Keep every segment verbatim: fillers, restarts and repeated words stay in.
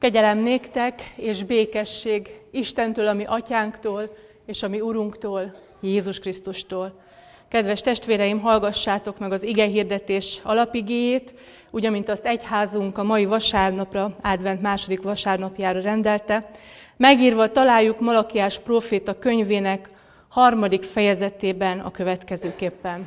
Kegyelem néktek és békesség Istentől, a mi atyánktól, és a mi Urunktól, Jézus Krisztustól. Kedves testvéreim, hallgassátok meg az igehirdetés alapigéjét, úgy, amint azt egyházunk a mai vasárnapra, advent második vasárnapjára rendelte. Megírva találjuk Malakiás próféta könyvének harmadik fejezetében a következőképpen.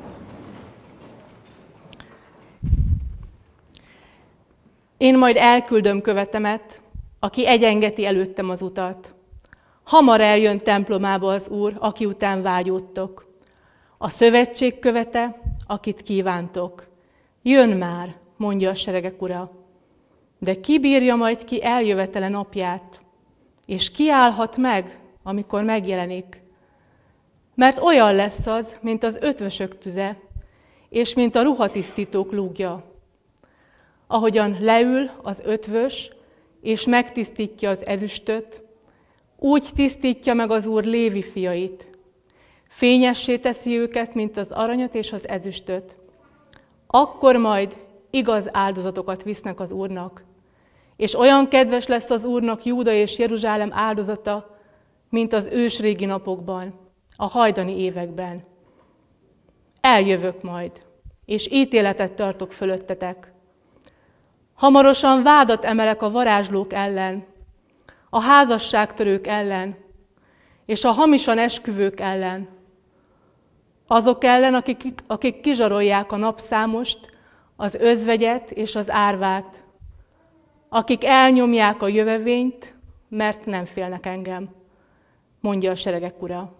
Én majd elküldöm követemet, aki egyengeti előttem az utat. Hamar eljön templomába az Úr, aki után vágyódtok. A szövetség követe, akit kívántok. Jön már, mondja a seregek Ura. De ki bírja majd ki eljövetele napját, és ki állhat meg, amikor megjelenik? Mert olyan lesz az, mint az ötvösök tüze, és mint a ruhatisztítók lúgja. Ahogyan leül az ötvös, és megtisztítja az ezüstöt, úgy tisztítja meg az Úr Lévi fiait. Fényessé teszi őket, mint az aranyat és az ezüstöt. Akkor majd igaz áldozatokat visznek az Úrnak, és olyan kedves lesz az Úrnak Júda és Jeruzsálem áldozata, mint az ősrégi napokban, a hajdani években. Eljövök majd, és ítéletet tartok fölöttetek. Hamarosan vádat emelek a varázslók ellen, a házasságtörők ellen, és a hamisan esküvők ellen. Azok ellen, akik, akik kizsarolják a napszámost, az özvegyet és az árvát, akik elnyomják a jövevényt, mert nem félnek engem, mondja a seregek Ura.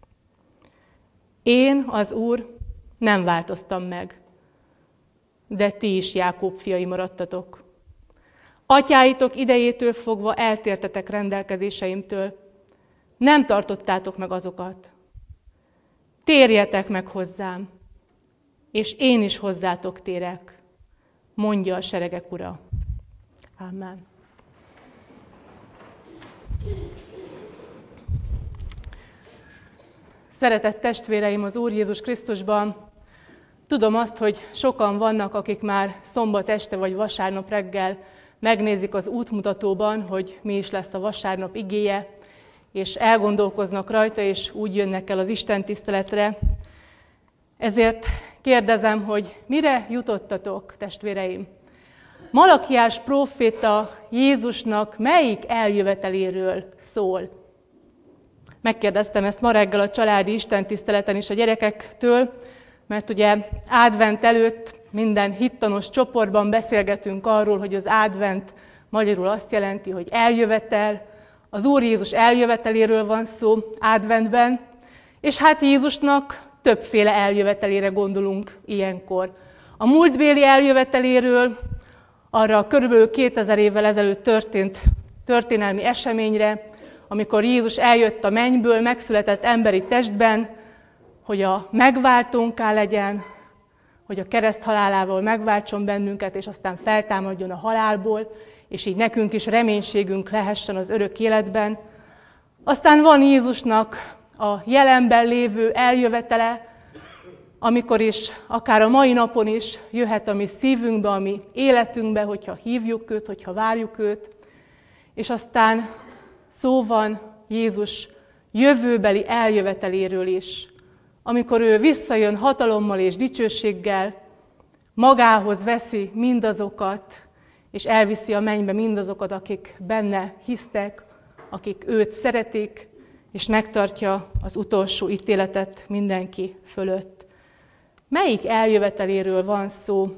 Én, az Úr, nem változtam meg, de ti is Jákob fiai maradtatok. Atyáitok idejétől fogva eltértetek rendelkezéseimtől, nem tartottátok meg azokat. Térjetek meg hozzám, és én is hozzátok térek, mondja a seregek Ura. Amen. Szeretett testvéreim az Úr Jézus Krisztusban, tudom azt, hogy sokan vannak, akik már szombat este vagy vasárnap reggel megnézik az útmutatóban, hogy mi is lesz a vasárnap igéje, és elgondolkoznak rajta, és úgy jönnek el az Isten tiszteletre. Ezért kérdezem, hogy mire jutottatok, testvéreim? Malakiás próféta Jézusnak melyik eljöveteléről szól? Megkérdeztem ezt ma reggel a családi istentiszteleten is a gyerekektől, mert ugye advent előtt minden hittanos csoportban beszélgetünk arról, hogy az advent magyarul azt jelenti, hogy eljövetel, az Úr Jézus eljöveteléről van szó adventben, és hát Jézusnak többféle eljövetelére gondolunk ilyenkor. A múltbéli eljöveteléről, arra körülbelül kétezer évvel ezelőtt történt történelmi eseményre, amikor Jézus eljött a mennyből, megszületett emberi testben, hogy a megváltónká legyen, hogy a kereszt halálával megváltson bennünket, és aztán feltámadjon a halálból, és így nekünk is reménységünk lehessen az örök életben. Aztán van Jézusnak a jelenben lévő eljövetele, amikor is, akár a mai napon is jöhet a mi szívünkbe, a mi életünkbe, hogyha hívjuk őt, hogyha várjuk őt. És aztán szó van Jézus jövőbeli eljöveteléről is, amikor ő visszajön hatalommal és dicsőséggel, magához veszi mindazokat, és elviszi a mennybe mindazokat, akik benne hisztek, akik őt szeretik, és megtartja az utolsó ítéletet mindenki fölött. Melyik eljöveteléről van szó?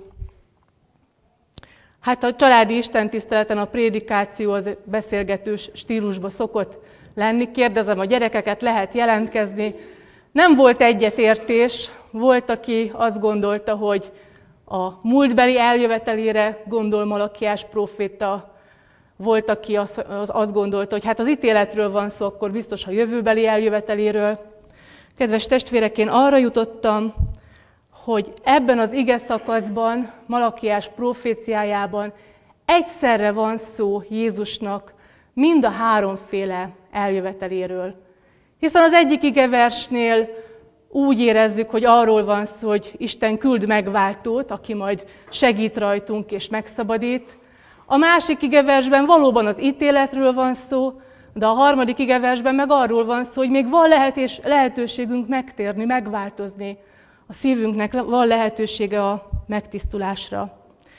Hát a családi istentiszteleten a prédikáció az beszélgetős stílusba szokott lenni. Kérdezem a gyerekeket, lehet jelentkezni. Nem volt egyetértés, volt, aki azt gondolta, hogy a múltbeli eljövetelére gondol Malakiás próféta, volt, aki azt, azt gondolta, hogy hát az ítéletről van szó, akkor biztos a jövőbeli eljöveteléről. Kedves testvérek, én arra jutottam, hogy ebben az ige szakaszban, Malakiás proféciájában egyszerre van szó Jézusnak mind a háromféle eljöveteléről. Hiszen az egyik igeversnél úgy érezzük, hogy arról van szó, hogy Isten küld megváltót, aki majd segít rajtunk és megszabadít. A másik igeversben valóban az ítéletről van szó, de a harmadik igeversben meg arról van szó, hogy még van lehetés, lehetőségünk megtérni, megváltozni. A szívünknek van lehetősége a megtisztulásra.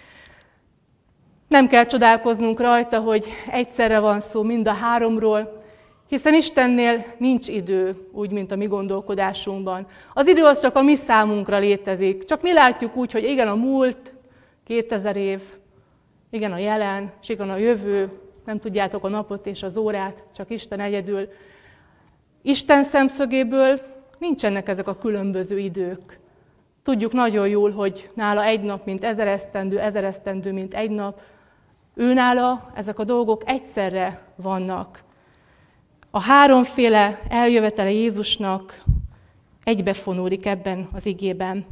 Nem kell csodálkoznunk rajta, hogy egyszerre van szó mind a háromról, hiszen Istennél nincs idő, úgy, mint a mi gondolkodásunkban. Az idő az csak a mi számunkra létezik. Csak mi látjuk úgy, hogy igen, a múlt, kétezer év, igen, a jelen, és igen, a jövő, nem tudjátok a napot és az órát, csak Isten egyedül. Isten szemszögéből nincsenek ezek a különböző idők. Tudjuk nagyon jól, hogy nála egy nap, mint ezer esztendő, ezer esztendő, mint egy nap. Őnála ezek a dolgok egyszerre vannak. A háromféle eljövetele Jézusnak egybefonódik ebben az igében.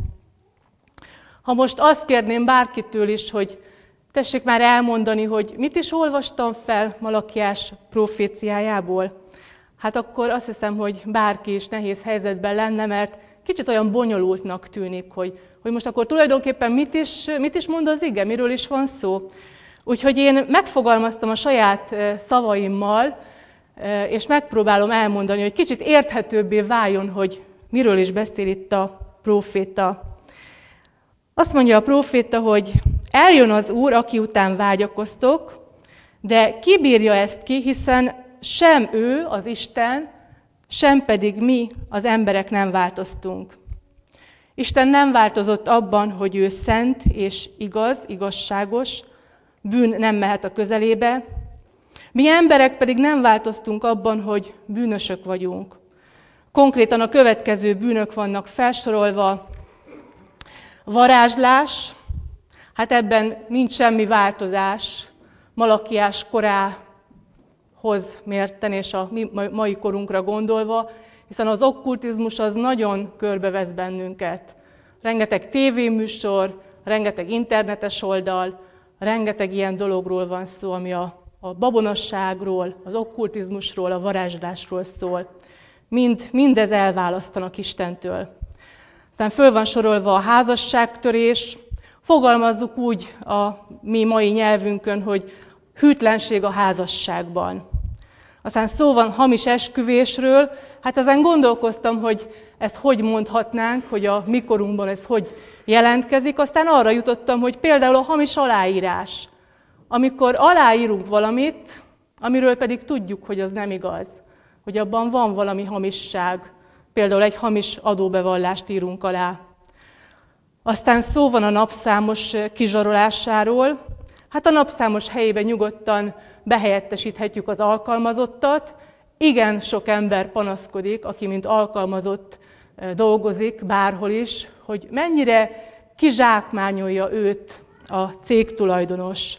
Ha most azt kérném bárkitől is, hogy tessék már elmondani, hogy mit is olvastam fel Malakiás proféciájából, hát akkor azt hiszem, hogy bárki is nehéz helyzetben lenne, mert kicsit olyan bonyolultnak tűnik, hogy, hogy most akkor tulajdonképpen mit is, mit is mond az ige, miről is van szó. Úgyhogy én megfogalmaztam a saját szavaimmal, és megpróbálom elmondani, hogy kicsit érthetőbbé váljon, hogy miről is beszél itt a próféta. Azt mondja a próféta, hogy eljön az Úr, aki után vágyakoztok, de ki bírja ezt ki, hiszen sem ő, az Isten, sem pedig mi, az emberek nem változtunk. Isten nem változott abban, hogy ő szent és igaz, igazságos, bűn nem mehet a közelébe. Mi emberek pedig nem változtunk abban, hogy bűnösök vagyunk. Konkrétan a következő bűnök vannak felsorolva. Varázslás, hát ebben nincs semmi változás Malakiás korához mérten és a mai korunkra gondolva, hiszen az okkultizmus az nagyon körbevesz bennünket. Rengeteg tévéműsor, rengeteg internetes oldal, rengeteg ilyen dologról van szó, ami a, a babonasságról, az okkultizmusról, a varázslásról szól. Mind, mindez elválasztanak Istentől. Aztán föl van sorolva a házasságtörés, fogalmazzuk úgy a mi mai nyelvünkön, hogy hűtlenség a házasságban. Aztán szó van hamis esküvésről, hát ezen gondolkoztam, hogy ezt hogy mondhatnánk, hogy a mikorunkban ez hogy jelentkezik. Aztán arra jutottam, hogy például a hamis aláírás. Amikor aláírunk valamit, amiről pedig tudjuk, hogy az nem igaz, hogy abban van valami hamisság, például egy hamis adóbevallást írunk alá. Aztán szó van a napszámos kizsarolásáról. Hát a napszámos helyébe nyugodtan behelyettesíthetjük az alkalmazottat. Igen sok ember panaszkodik, aki mint alkalmazott dolgozik bárhol is, hogy mennyire kizsákmányolja őt a cégtulajdonos.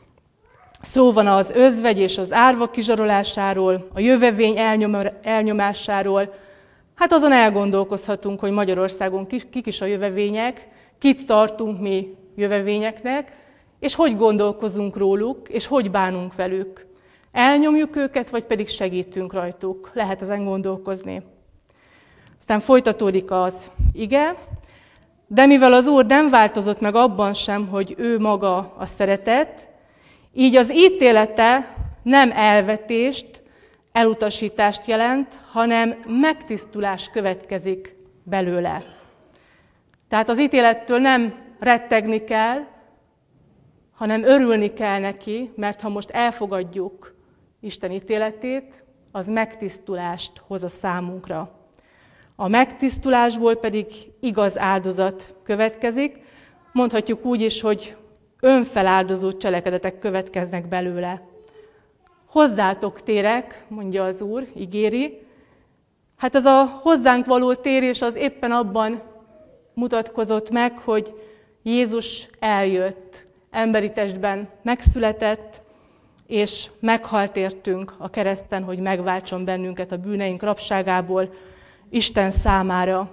Szó van az özvegy és az árva kizsarolásáról, a jövevény elnyomásáról. Hát azon elgondolkozhatunk, hogy Magyarországon kik is a jövevények, kit tartunk mi jövevényeknek, és hogy gondolkozunk róluk, és hogy bánunk velük. Elnyomjuk őket, vagy pedig segítünk rajtuk. Lehet ezen gondolkozni. Aztán folytatódik az ige, de mivel az Úr nem változott meg abban sem, hogy ő maga a szeretet, így az ítélete nem elvetést, elutasítást jelent, hanem megtisztulás következik belőle. Tehát az ítélettől nem rettegni kell, hanem örülni kell neki, mert ha most elfogadjuk Isten ítéletét, az megtisztulást hoz a számunkra. A megtisztulásból pedig igaz áldozat következik, mondhatjuk úgy is, hogy önfeláldozó cselekedetek következnek belőle. Hozzátok térek, mondja az Úr, ígéri. Hát ez a hozzánk való térés az éppen abban mutatkozott meg, hogy Jézus eljött, emberi testben megszületett, és meghalt értünk a kereszten, hogy megváltson bennünket a bűneink rabságából Isten számára.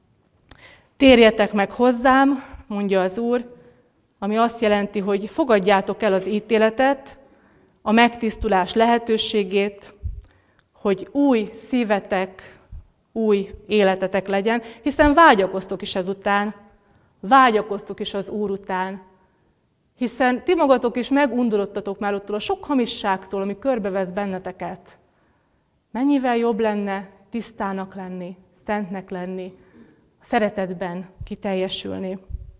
Térjetek meg hozzám, mondja az Úr, ami azt jelenti, hogy fogadjátok el az ítéletet, a megtisztulás lehetőségét, hogy új szívetek, új életetek legyen, hiszen vágyakoztok is ezután, vágyakoztok is az Úr után, Hiszen ti magatok is megundorodtatok már attól a sok hamisságtól, ami körbevesz benneteket. Mennyivel jobb lenne tisztának lenni, szentnek lenni, a szeretetben kiteljesülni.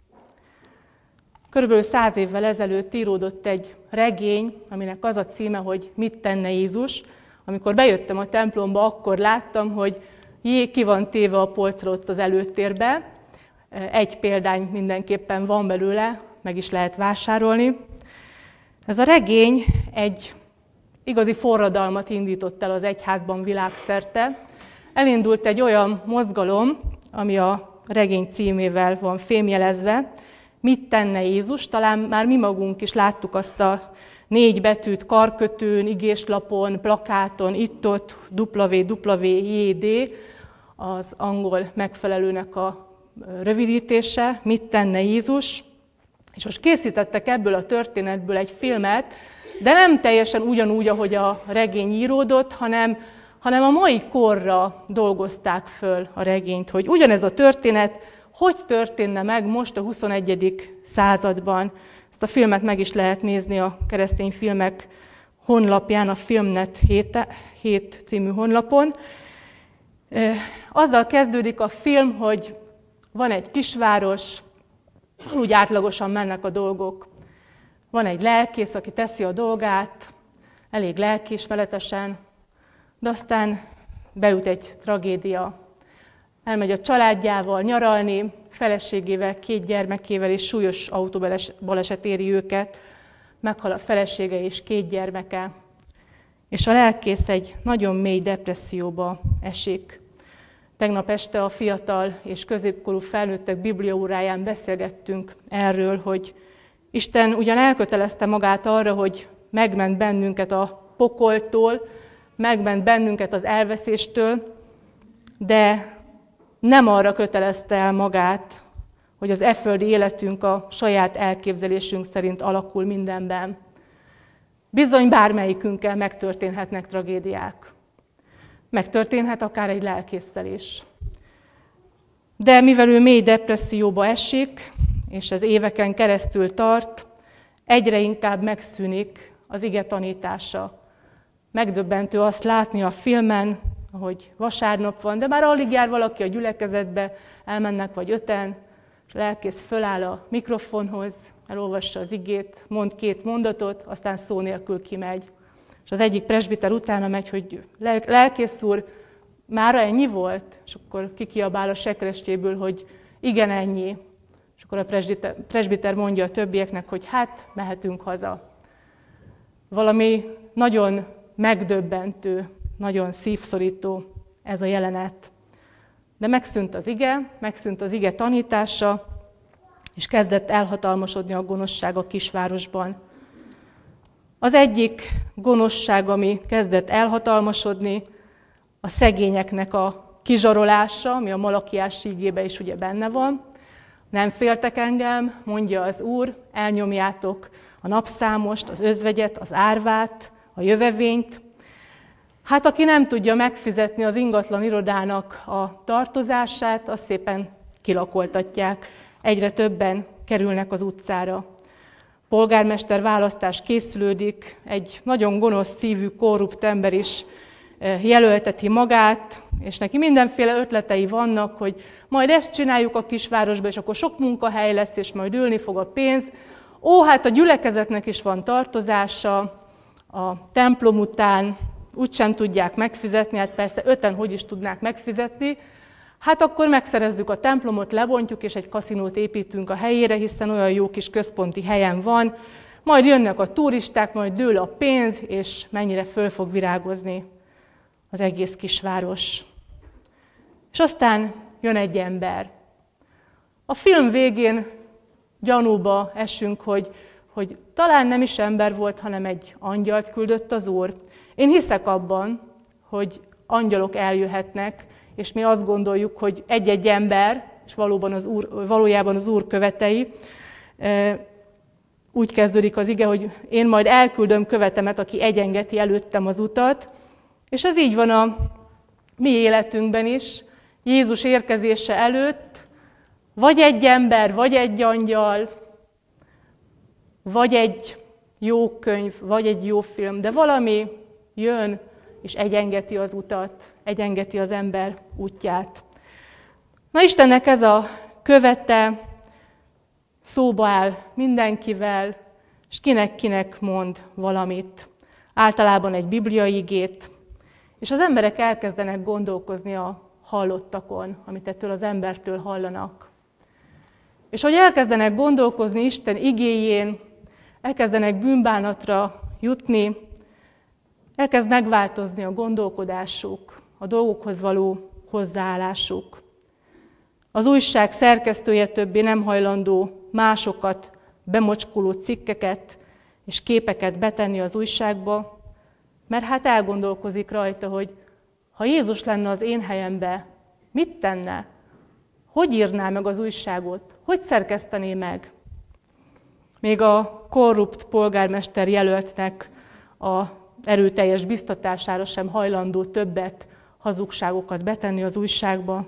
Körülbelül száz évvel ezelőtt íródott egy regény, aminek az a címe, hogy Mit tenne Jézus. Amikor bejöttem a templomba, akkor láttam, hogy jé, ki van téve a polcra ott az előtérbe. Egy példány mindenképpen van belőle, meg is lehet vásárolni. Ez a regény egy igazi forradalmat indított el az egyházban világszerte. Elindult egy olyan mozgalom, ami a regény címével van fémjelezve, Mit tenne Jézus? Talán már mi magunk is láttuk azt a négy betűt karkötőn, igéslapon, plakáton, itt-ott, dupla vé dupla vé jé dé, az angol megfelelőnek a rövidítése, Mit tenne Jézus? És most készítettek ebből a történetből egy filmet, de nem teljesen ugyanúgy, ahogy a regény íródott, hanem, hanem a mai korra dolgozták föl a regényt, hogy ugyanez a történet hogy történne meg most a huszonegyedik században. Ezt a filmet meg is lehet nézni a keresztény filmek honlapján, a Filmnet hét című honlapon. Azzal kezdődik a film, hogy van egy kisváros, úgy átlagosan mennek a dolgok. Van egy lelkész, aki teszi a dolgát, elég lelkiismeretesen, de aztán beüt egy tragédia. Elmegy a családjával nyaralni, feleségével, két gyermekével, és súlyos autóbaleset éri őket. Meghal a felesége és két gyermeke. És a lelkész egy nagyon mély depresszióba esik. Tegnap este a fiatal és középkorú felnőttek bibliaóráján beszélgettünk erről, hogy Isten ugyan elkötelezte magát arra, hogy megment bennünket a pokoltól, megment bennünket az elveszéstől, de nem arra kötelezte el magát, hogy az e földi életünk a saját elképzelésünk szerint alakul mindenben. Bizony bármelyikünkkel megtörténhetnek tragédiák. Megtörténhet akár egy lelkésszel is. De mivel ő mély depresszióba esik, és ez éveken keresztül tart, egyre inkább megszűnik az ige tanítása. Megdöbbentő azt látni a filmen, ahogy vasárnap van, de már alig jár valaki a gyülekezetbe, elmennek vagy öten, és a lelkész föláll a mikrofonhoz, elolvassa az igét, mond két mondatot, aztán szó nélkül kimegy. És az egyik presbiter utána megy, hogy lelkész úr, mára ennyi volt? És akkor kikiabál a sekrestjéből, hogy igen, ennyi. És akkor a presbiter, presbiter mondja a többieknek, hogy hát, mehetünk haza. Valami nagyon megdöbbentő, nagyon szívszorító ez a jelenet. De megszűnt az ige, megszűnt az ige tanítása, és kezdett elhatalmasodni a gonoszság a kisvárosban. Az egyik gonoszság, ami kezdett elhatalmasodni, a szegényeknek a kizsarolása, ami a Malakiás ígében is ugye benne van. Nem féltek engem, mondja az Úr, elnyomjátok a napszámost, az özvegyet, az árvát, a jövevényt. Hát aki nem tudja megfizetni az ingatlan irodának a tartozását, azt szépen kilakoltatják. Egyre többen kerülnek az utcára. Polgármester választás készülődik, egy nagyon gonosz szívű, korrupt ember is jelölteti magát, és neki mindenféle ötletei vannak, hogy majd ezt csináljuk a kisvárosba, és akkor sok munkahely lesz, és majd ülni fog a pénz. Ó, hát a gyülekezetnek is van tartozása, a templom után úgysem tudják megfizetni, hát persze öten hogy is tudnák megfizetni, hát akkor megszerezzük a templomot, lebontjuk, és egy kaszinót építünk a helyére, hiszen olyan jó kis központi helyen van, majd jönnek a turisták, majd dől a pénz, és mennyire föl fog virágozni az egész kisváros. És aztán jön egy ember. A film végén gyanúba esünk, hogy, hogy talán nem is ember volt, hanem egy angyalt küldött az Úr. Én hiszek abban, hogy angyalok eljöhetnek, és mi azt gondoljuk, hogy egy-egy ember, és valóban az úr, valójában az Úr követei, úgy kezdődik az ige, hogy én majd elküldöm követemet, aki egyengeti előttem az utat, és ez így van a mi életünkben is. Jézus érkezése előtt vagy egy ember, vagy egy angyal, vagy egy jó könyv, vagy egy jó film, de valami jön és egyengeti az utat, egyengeti az ember útját. Na Istennek ez a követe, szóba áll mindenkivel, és kinek-kinek mond valamit. Általában egy bibliai igét, és az emberek elkezdenek gondolkozni a hallottakon, amit ettől az embertől hallanak. És hogy elkezdenek gondolkozni Isten igéjén, elkezdenek bűnbánatra jutni, elkezd megváltozni a gondolkodásuk, a dolgokhoz való hozzáállásuk. Az újság szerkesztője többé nem hajlandó másokat bemocskoló cikkeket és képeket betenni az újságba, mert hát elgondolkozik rajta, hogy ha Jézus lenne az én helyembe, mit tenne? Hogy írná meg az újságot? Hogy szerkesztené meg? Még a korrupt polgármester jelöltnek a erőteljes biztatására sem hajlandó többet hazugságokat betenni az újságba.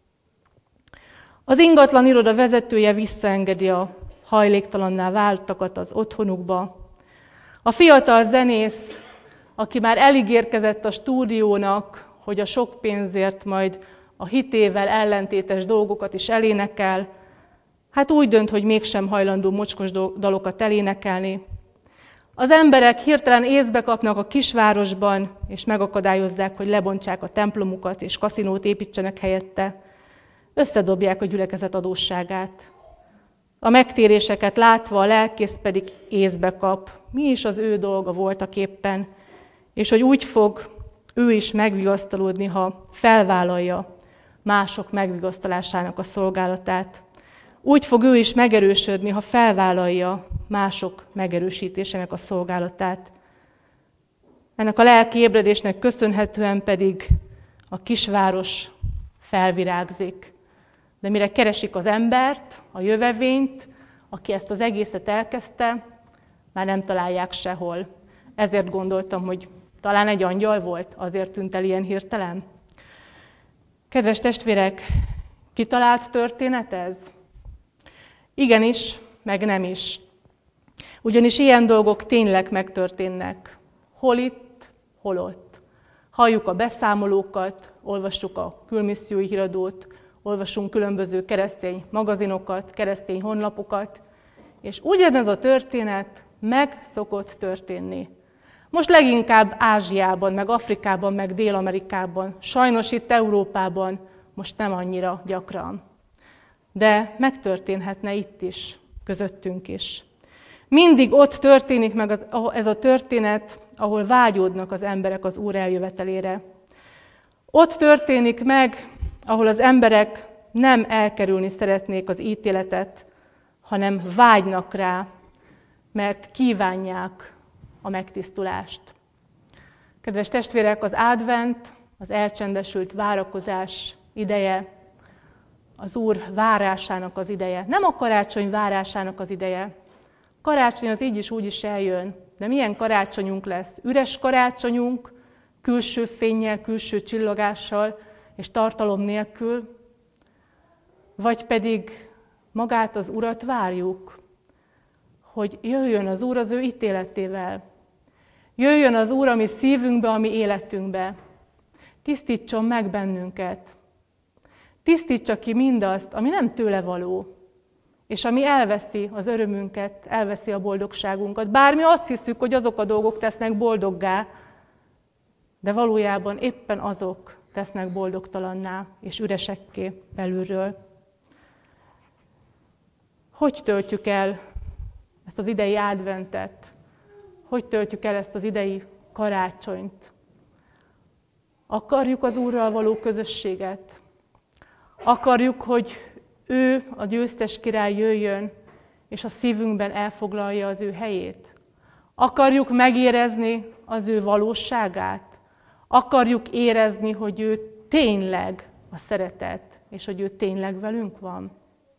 Az ingatlan iroda vezetője visszaengedi a hajléktalanná váltakat az otthonukba. A fiatal zenész, aki már eligérkezett a stúdiónak, hogy a sok pénzért majd a hitével ellentétes dolgokat is elénekel, hát úgy dönt, hogy mégsem hajlandó mocskos dalokat elénekelni. Az emberek hirtelen észbe kapnak a kisvárosban, és megakadályozzák, hogy lebontsák a templomukat, és kaszinót építsenek helyette. Összedobják a gyülekezet adósságát. A megtéréseket látva a lelkész pedig észbe kap, mi is az ő dolga voltak éppen, és hogy úgy fog ő is megvigasztalódni, ha felvállalja mások megvigasztalásának a szolgálatát. Úgy fog ő is megerősödni, ha felvállalja mások megerősítésének a szolgálatát. Ennek a lelki ébredésnek köszönhetően pedig a kisváros felvirágzik. De mire keresik az embert, a jövevényt, aki ezt az egészet elkezdte, már nem találják sehol. Ezért gondoltam, hogy talán egy angyal volt, azért tűnt el ilyen hirtelen. Kedves testvérek, kitalált történet ez? Igenis, meg nem is. Ugyanis ilyen dolgok tényleg megtörténnek. Hol itt, hol ott. Halljuk a beszámolókat, olvassuk a külmissziói híradót, olvasunk különböző keresztény magazinokat, keresztény honlapokat, és ugyanez a történet meg szokott történni. Most leginkább Ázsiában, meg Afrikában, meg Dél-Amerikában, sajnos itt Európában most nem annyira gyakran. De megtörténhetne itt is, közöttünk is. Mindig ott történik meg ez a történet, ahol vágyódnak az emberek az Úr eljövetelére. Ott történik meg, ahol az emberek nem elkerülni szeretnék az ítéletet, hanem vágynak rá, mert kívánják a megtisztulást. Kedves testvérek, az advent, az elcsendesült várakozás ideje, az Úr várásának az ideje. Nem a karácsony várásának az ideje. Karácsony az így is úgy is eljön, de milyen karácsonyunk lesz? Üres karácsonyunk, külső fénnyel, külső csillagással és tartalom nélkül, vagy pedig magát az Urat várjuk, hogy jöjjön az Úr az ő ítéletével. Jöjjön az Úr a mi szívünkbe, a mi életünkbe. Tisztítson meg bennünket. Tisztítsa ki mindazt, ami nem tőle való, és ami elveszi az örömünket, elveszi a boldogságunkat. Bár mi azt hiszük, hogy azok a dolgok tesznek boldoggá, de valójában éppen azok tesznek boldogtalanná és üresekké belülről. Hogy töltjük el ezt az idei adventet? Hogy töltjük el ezt az idei karácsonyt? Akarjuk az Úrral való közösséget? Akarjuk, hogy ő, a győztes király jöjjön, és a szívünkben elfoglalja az ő helyét? Akarjuk megérezni az ő valóságát? Akarjuk érezni, hogy ő tényleg a szeretet, és hogy ő tényleg velünk van?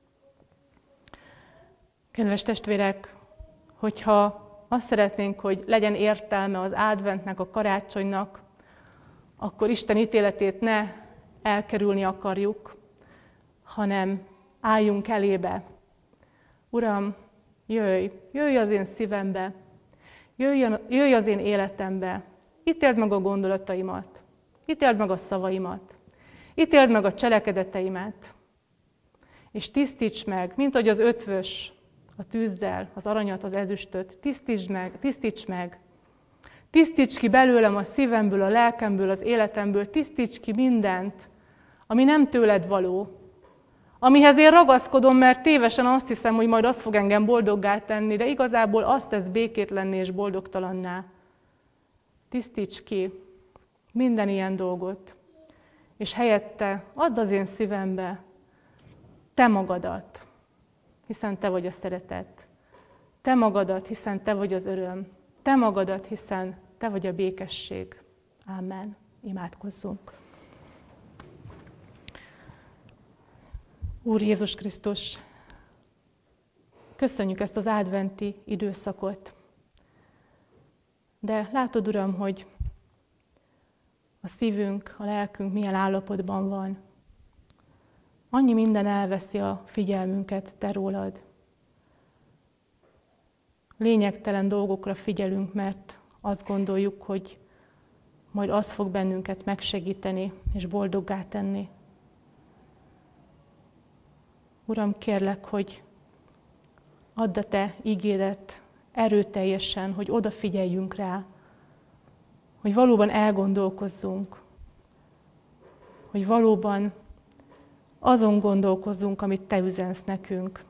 Kedves testvérek, hogyha azt szeretnénk, hogy legyen értelme az adventnek, a karácsonynak, akkor Isten ítéletét ne elkerülni akarjuk, hanem álljunk elébe. Uram, jöjj, jöjj az én szívembe, jöjj, jöjj az én életembe, ítéld meg a gondolataimat, ítéld meg a szavaimat, ítéld meg a cselekedeteimet, és tisztíts meg, mint hogy az ötvös a tűzzel, az aranyat, az ezüstöt, tisztíts meg, tisztíts meg, tisztíts ki belőlem a szívemből, a lelkemből, az életemből, tisztíts ki mindent, ami nem tőled való, amihez én ragaszkodom, mert tévesen azt hiszem, hogy majd az fog engem boldoggá tenni, de igazából azt tesz békétlenné és boldogtalanná. Tisztíts ki minden ilyen dolgot, és helyette add az én szívembe te magadat, hiszen te vagy a szeretet. Te magadat, hiszen te vagy az öröm. Te magadat, hiszen te vagy a békesség. Ámen. Imádkozzunk. Úr Jézus Krisztus, köszönjük ezt az adventi időszakot. De látod, Uram, hogy a szívünk, a lelkünk milyen állapotban van. Annyi minden elveszi a figyelmünket te rólad. Lényegtelen dolgokra figyelünk, mert azt gondoljuk, hogy majd az fog bennünket megsegíteni és boldoggá tenni. Uram, kérlek, hogy add a te ígédet erőteljesen, hogy odafigyeljünk rá, hogy valóban elgondolkozzunk, hogy valóban azon gondolkozzunk, amit te üzensz nekünk.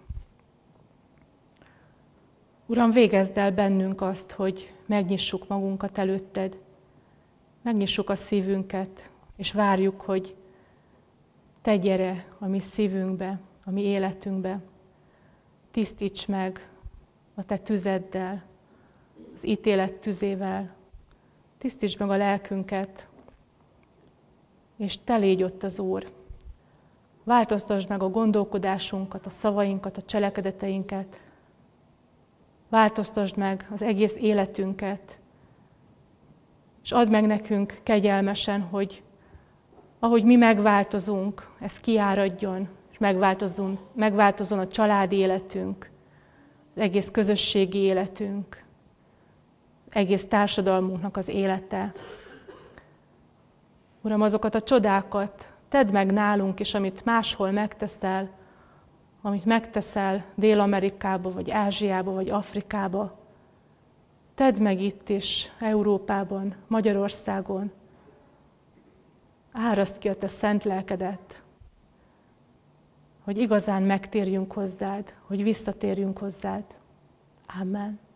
Uram, végezd el bennünk azt, hogy megnyissuk magunkat előtted, megnyissuk a szívünket, és várjuk, hogy te gyere a mi szívünkbe, a mi életünkbe. Tisztíts meg a te tüzeddel, az ítélet tüzével. Tisztíts meg a lelkünket, és te légy ott az Úr. Változtasd meg a gondolkodásunkat, a szavainkat, a cselekedeteinket. Változtasd meg az egész életünket, és add meg nekünk kegyelmesen, hogy ahogy mi megváltozunk, ez kiáradjon, és megváltozzon, megváltozzon a családi életünk, az egész közösségi életünk, az egész társadalmunknak az élete. Uram, azokat a csodákat tedd meg nálunk is, amit máshol megteszel, amit megteszel Dél-Amerikába, vagy Ázsiába, vagy Afrikába. Tedd meg itt is, Európában, Magyarországon. Áraszd ki a te szent lelkedet, hogy igazán megtérjünk hozzád, hogy visszatérjünk hozzád. Amen.